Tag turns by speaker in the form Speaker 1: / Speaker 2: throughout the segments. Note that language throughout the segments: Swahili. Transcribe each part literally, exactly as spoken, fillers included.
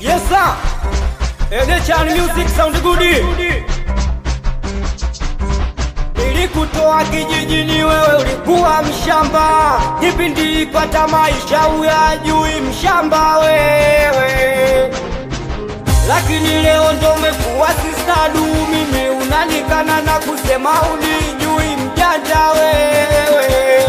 Speaker 1: Yes sir. Enechan music sound good. Nilikutoa kijijini wewe ulikuwa mshamba. Kipindi pata maisha uyajui mshamba wewe. Lakini leo ndo umekuwa sistadu. Mimi unanikana na kusema unijui mjanja wewe.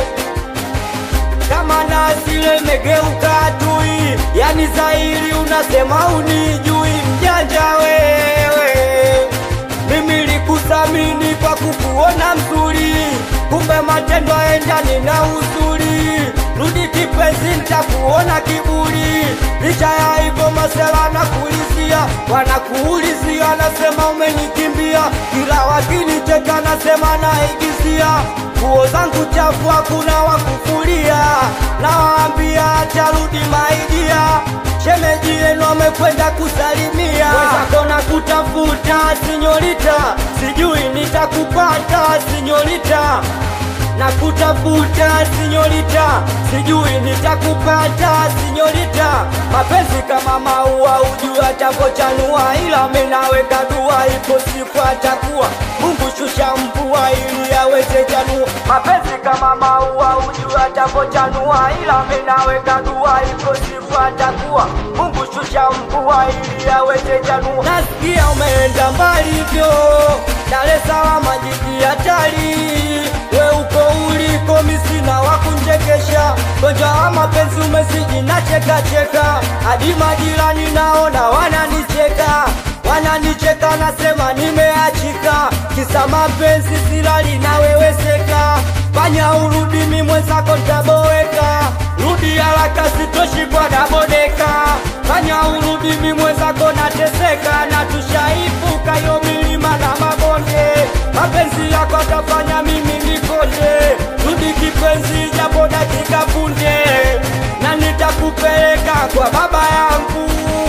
Speaker 1: Kama nasile megeuka tui, yani zairi unasema unijui mjanja wewe. Mimi nilikusamini kwa kukuona mzuri, kumbe matendo endani na uzuri. Rudi kipenzi nitakuona kiburi, licha ya hivyo masela na kuulizia. Wanakuulizia nasema umenikimbia, kila wakinicheka nasema naigizia. Nguo zangu chafu hakuna wakufulia, nawaambia atarudi maidia. Shemeji yenu amekwenda kusalimia. Wenzako na kutafuta sinyorita, sijui nitakupata sinyorita. Na kutafuta sinyorita, sijui nitakupata sinyorita. Mapenzi kama maua ujua tapochanua, ila menaweka dua ipo siku atakuwa. Mungu shusha mvua ili aweze janua. Mapenzi kama maua ujua tapochanua, ila menaweka dua ipo siku atakuwa. Mungu shusha mvua ili aweze janua. Nasikia umeenda mbali vyo, Dar es Salaam jiji hatari. We uko uliko misina wakunjekesha, gonjwa wa mapenzi umezidi na cheka cheka. Hadi majirani naona wananicheka, wananicheka nasema nimeachika. Kisa mapenzi silali na wewe seka, fanya urudi mimi mwenzako ntaboeka. Rudi haraka sitoshi kwa dabodeka, fanya urudi mimi mwenzako nateseka. Na tushaifuka yo milima na mabonde, mapenzi yako atafanya mimi nikonde. Rudi kipenzi japo dakika punde, na nitakupeleka kwa baba yangu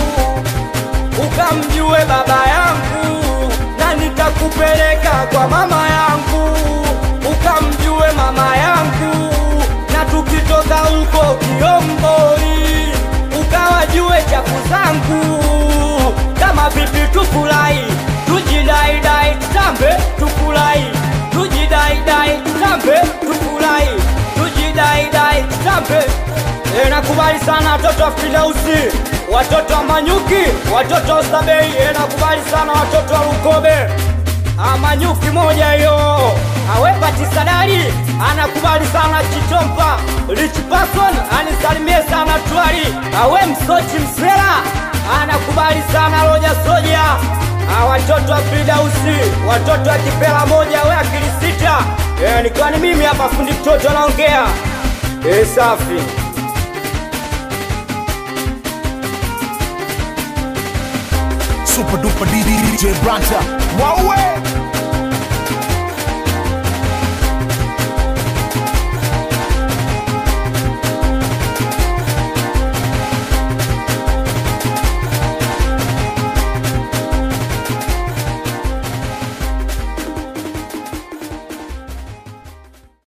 Speaker 1: ukamjue baba yangu. Na nitakupeleka kwa mama yangu ukamjue mama yangu. Na tukitoka huko Kiomboi ukawajue chafu zangu. Kama vipi tufurahi, tujidai dai tutambe tufurahi. Tujidai dai tutambe tufurahi. Tujidai dai tutambe. E, nakubali sana watoto wa Fidausi, watoto wa Manyuki, watoto wa Sabei. E, nakubali sana watoto wa Lukobe. Manyuki moja yo awepa tisadari. Anakubali sana Chitompa Rich Person, anisalimie sana Tuari. Awe Msochi Msela, anakubali sana Roja Soja. Watoto wa Fidausi, watoto wa Kipela moja we akili sita. E, nikiwa ni mimi hapa fundi mtoto naongea. E, safi.
Speaker 2: Super duper D J Branta. Wawe